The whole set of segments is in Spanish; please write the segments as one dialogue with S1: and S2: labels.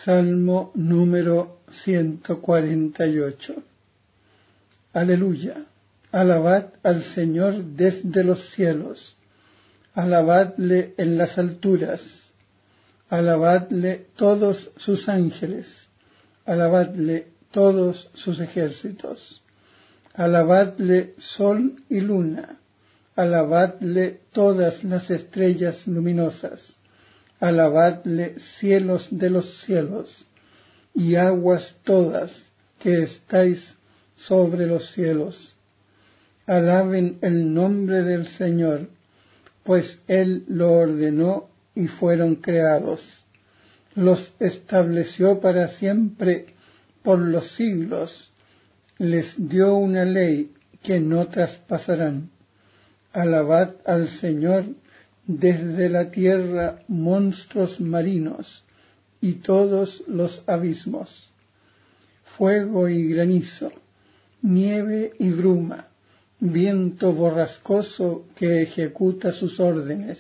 S1: Salmo número 148. Aleluya. Alabad al Señor desde los cielos. Alabadle en las alturas. Alabadle todos sus ángeles. Alabadle todos sus ejércitos. Alabadle sol y luna. Alabadle todas las estrellas luminosas. Alabadle cielos de los cielos, y aguas todas que estáis sobre los cielos. Alaben el nombre del Señor, pues Él lo ordenó y fueron creados. Los estableció para siempre por los siglos. Les dio una ley que no traspasarán. Alabad al Señor desde la tierra, monstruos marinos y todos los abismos, fuego y granizo, nieve y bruma, viento borrascoso que ejecuta sus órdenes,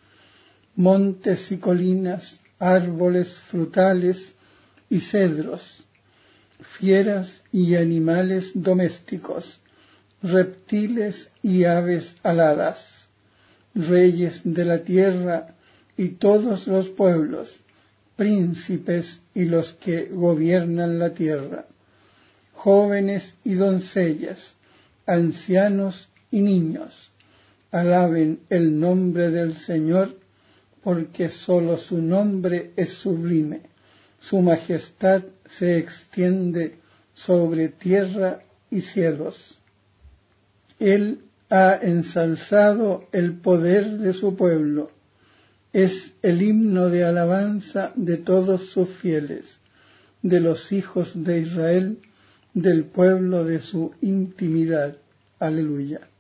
S1: montes y colinas, árboles frutales y cedros, fieras y animales domésticos, reptiles y aves aladas, reyes de la tierra y todos los pueblos, príncipes y los que gobiernan la tierra, jóvenes y doncellas, ancianos y niños, alaben el nombre del Señor, porque sólo su nombre es sublime, su majestad se extiende sobre tierra y cielos. Él ha ensalzado el poder de su pueblo, es el himno de alabanza de todos sus fieles, de los hijos de Israel, del pueblo de su intimidad. Aleluya.